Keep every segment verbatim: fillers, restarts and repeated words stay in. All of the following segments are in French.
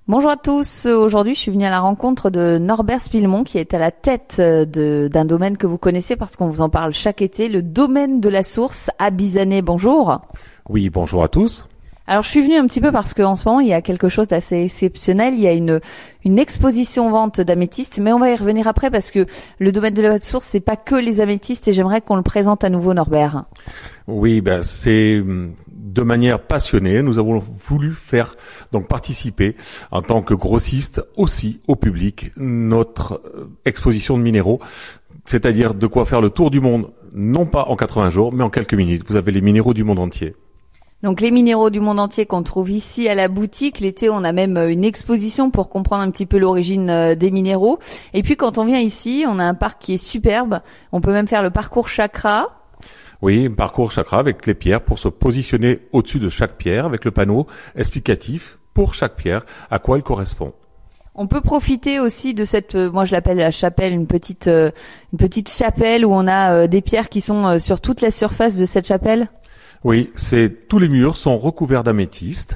Bonjour à tous. Aujourd'hui, je suis venue à la rencontre de Norbert Spillemont qui est à la tête de, d'un domaine que vous connaissez parce qu'on vous en parle chaque été, le domaine de la Source à Bizanet. Bonjour. Oui, bonjour à tous. Alors, je suis venue un petit peu parce qu'en ce moment, il y a quelque chose d'assez exceptionnel. Il y a une, une exposition vente d'améthystes, mais on va y revenir après parce que le domaine de la Source, c'est pas que les améthystes et j'aimerais qu'on le présente à nouveau, Norbert. Oui, ben, c'est de manière passionnée. Nous avons voulu faire, donc participer en tant que grossiste aussi au public, notre exposition de minéraux. C'est-à-dire de quoi faire le tour du monde, non pas en quatre-vingts jours, mais en quelques minutes. Vous avez les minéraux du monde entier. Donc les minéraux du monde entier qu'on trouve ici à la boutique. L'été, on a même une exposition pour comprendre un petit peu l'origine des minéraux. Et puis quand on vient ici, on a un parc qui est superbe. On peut même faire le parcours chakra. Oui, un parcours chakra avec les pierres pour se positionner au-dessus de chaque pierre avec le panneau explicatif pour chaque pierre à quoi elle correspond. On peut profiter aussi de cette, moi je l'appelle la chapelle, une petite, une petite chapelle où on a des pierres qui sont sur toute la surface de cette chapelle. Oui, c'est tous les murs sont recouverts d'améthystes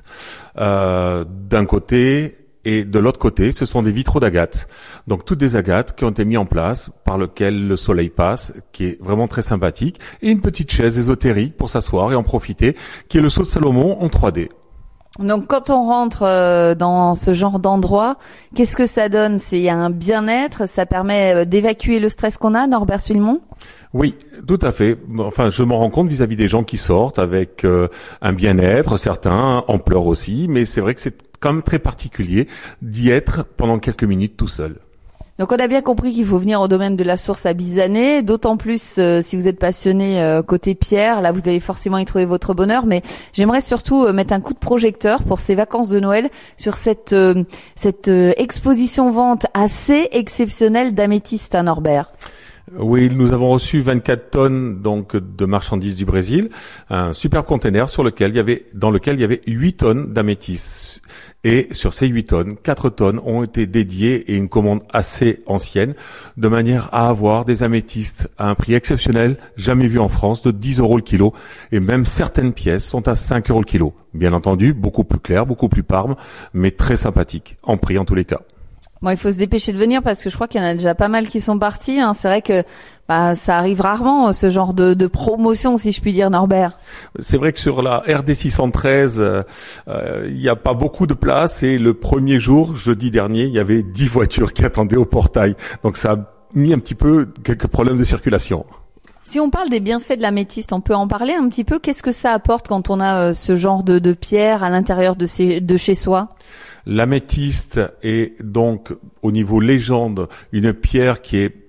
euh, d'un côté et de l'autre côté, ce sont des vitraux d'agate. Donc toutes des agates qui ont été mis en place par lequel le soleil passe, qui est vraiment très sympathique, et une petite chaise ésotérique pour s'asseoir et en profiter, qui est le sceau de Salomon en trois D. Donc quand on rentre euh, dans ce genre d'endroit, qu'est-ce que ça donne? C'est il y a un bien-être, ça permet d'évacuer le stress qu'on a, Norbert Spillemont? Oui, tout à fait. Enfin, je m'en rends compte vis-à-vis des gens qui sortent avec euh, un bien-être, certains en pleurent aussi, mais c'est vrai que c'est quand même très particulier d'y être pendant quelques minutes tout seul. Donc on a bien compris qu'il faut venir au domaine de la Source à Bizanet, d'autant plus euh, si vous êtes passionné euh, côté pierre, là vous allez forcément y trouver votre bonheur, mais j'aimerais surtout euh, mettre un coup de projecteur pour ces vacances de Noël sur cette euh, cette euh, exposition vente assez exceptionnelle d'améthystes à Norbert. Oui, nous avons reçu vingt-quatre tonnes donc de marchandises du Brésil, un super container sur lequel il y avait dans lequel il y avait huit tonnes d'améthystes. Et sur ces huit tonnes, quatre tonnes ont été dédiées et une commande assez ancienne, de manière à avoir des améthystes à un prix exceptionnel, jamais vu en France, de dix euros le kilo. Et même certaines pièces sont à cinq euros le kilo. Bien entendu, beaucoup plus clair, beaucoup plus parme, mais très sympathique, en prix en tous les cas. Bon, il faut se dépêcher de venir parce que je crois qu'il y en a déjà pas mal qui sont partis. Hein. C'est vrai que bah, ça arrive rarement, ce genre de, de promotion, si je puis dire, Norbert. C'est vrai que sur la R D six cent treize, euh, euh, il n'y a pas beaucoup de place. Et le premier jour, jeudi dernier, il y avait dix voitures qui attendaient au portail. Donc ça a mis un petit peu quelques problèmes de circulation. Si on parle des bienfaits de l'améthyste, on peut en parler un petit peu. Qu'est-ce que ça apporte quand on a euh, ce genre de, de pierre à l'intérieur de, ses, de chez soi? L'améthyste est donc, au niveau légende, une pierre qui est,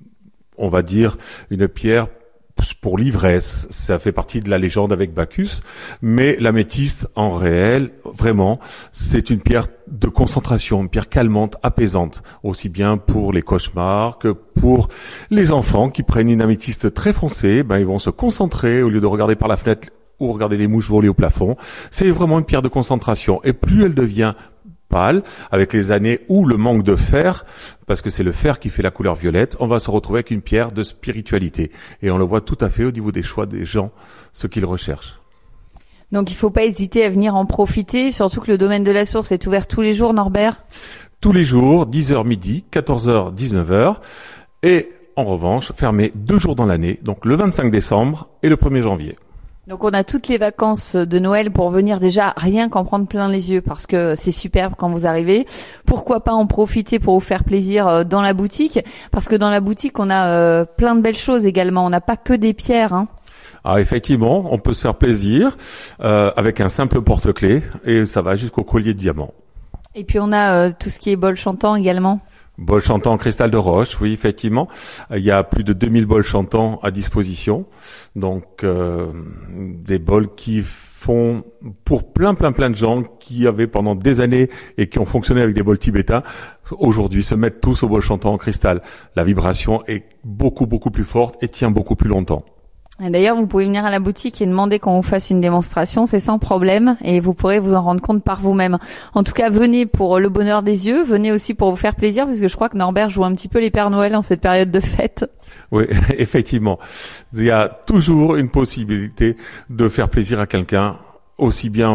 on va dire, une pierre pour l'ivresse. Ça fait partie de la légende avec Bacchus. Mais l'améthyste, en réel, vraiment, c'est une pierre de concentration, une pierre calmante, apaisante. Aussi bien pour les cauchemars que pour les enfants qui prennent une améthyste très foncée, ben, ils vont se concentrer au lieu de regarder par la fenêtre ou regarder les mouches voler au plafond. C'est vraiment une pierre de concentration. Et plus elle devient pâle, avec les années ou le manque de fer, parce que c'est le fer qui fait la couleur violette, on va se retrouver avec une pierre de spiritualité. Et on le voit tout à fait au niveau des choix des gens, ce qu'ils recherchent. Donc il faut pas hésiter à venir en profiter, surtout que le domaine de la Source est ouvert tous les jours, Norbert? Tous les jours, dix heures midi, quatorze heures, dix-neuf heures, et en revanche, fermé deux jours dans l'année, donc le vingt-cinq décembre et le premier janvier. Donc on a toutes les vacances de Noël pour venir déjà rien qu'en prendre plein les yeux parce que c'est superbe quand vous arrivez. Pourquoi pas en profiter pour vous faire plaisir dans la boutique? Parce que dans la boutique on a euh, plein de belles choses également. On n'a pas que des pierres. Hein. Ah effectivement, on peut se faire plaisir euh, avec un simple porte-clés et ça va jusqu'au collier de diamants. Et puis on a euh, tout ce qui est bol chantant également. Bol chantant en cristal de roche, oui, effectivement. Il y a plus de deux mille bols chantants à disposition. Donc, euh, des bols qui font, pour plein, plein, plein de gens qui avaient pendant des années et qui ont fonctionné avec des bols tibétains, aujourd'hui se mettent tous au bol chantant en cristal. La vibration est beaucoup, beaucoup plus forte et tient beaucoup plus longtemps. Et d'ailleurs, vous pouvez venir à la boutique et demander qu'on vous fasse une démonstration, c'est sans problème et vous pourrez vous en rendre compte par vous-même. En tout cas, venez pour le bonheur des yeux, venez aussi pour vous faire plaisir parce que je crois que Norbert joue un petit peu les Pères Noël en cette période de fête. Oui, effectivement. Il y a toujours une possibilité de faire plaisir à quelqu'un, aussi bien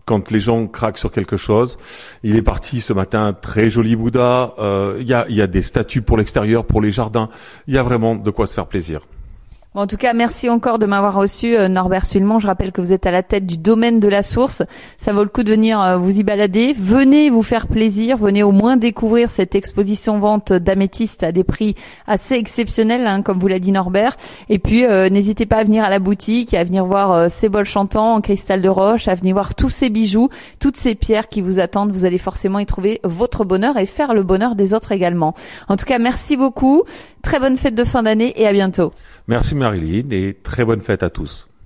quand les gens craquent sur quelque chose. Il est parti ce matin, un très joli Bouddha. Euh, il y a, il y a des statues pour l'extérieur, pour les jardins. Il y a vraiment de quoi se faire plaisir. Bon, en tout cas, merci encore de m'avoir reçu, euh, Norbert Sulmon. Je rappelle que vous êtes à la tête du domaine de la Source. Ça vaut le coup de venir euh, vous y balader. Venez vous faire plaisir. Venez au moins découvrir cette exposition-vente d'améthystes à des prix assez exceptionnels, hein, comme vous l'a dit Norbert. Et puis, euh, n'hésitez pas à venir à la boutique, à venir voir euh, ces bols chantants en cristal de roche, à venir voir tous ces bijoux, toutes ces pierres qui vous attendent. Vous allez forcément y trouver votre bonheur et faire le bonheur des autres également. En tout cas, merci beaucoup. Très bonne fête de fin d'année et à bientôt. Merci Marilyn et très bonne fête à tous.